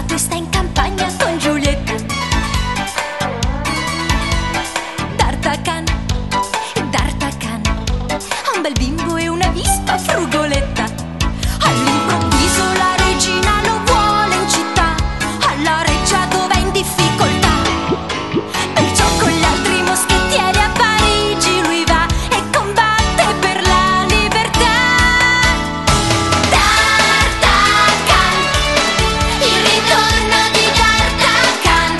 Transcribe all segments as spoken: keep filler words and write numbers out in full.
sposato e sta in campagna con Giulietta. D'Artagnan, D'Artagnan ha un bel bimbo e una vispa frugoletta. All'improvviso la regina lo vuole in città, alla reggia dove è in difficoltà. Perciò con gli altri moschettieri a Parigi lui va e combatte per la libertà. D'Artagnan, il ritorno di D'Artagnan.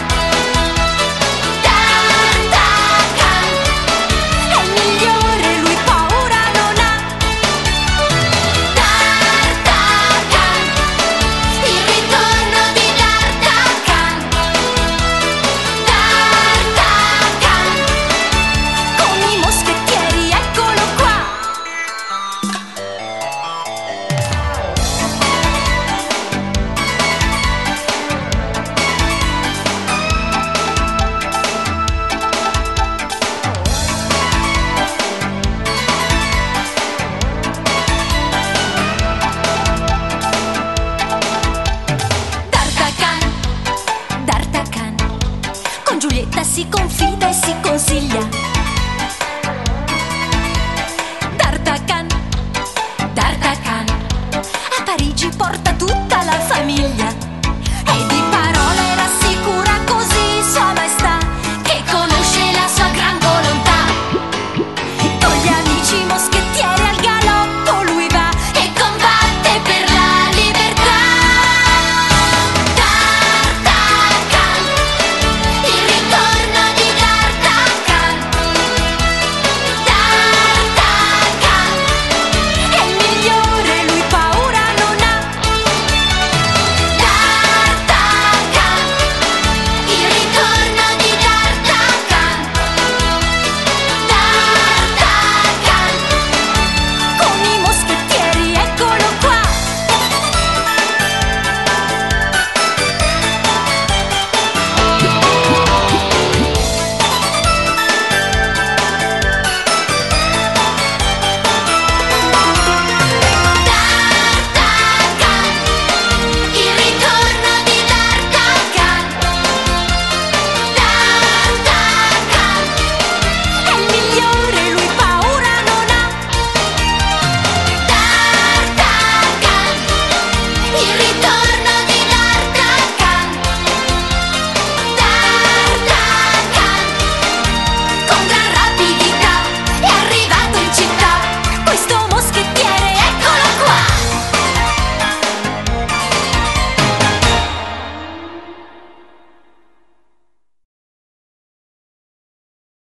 D'Artagnan è il migliore, lui paura non ha. D'Artagnan, il ritorno di D'Artagnan. D'Artagnan, con i moschettieri, eccolo qua. D'Artagnan, D'Artagnan, con Giulietta si confida e si consiglia.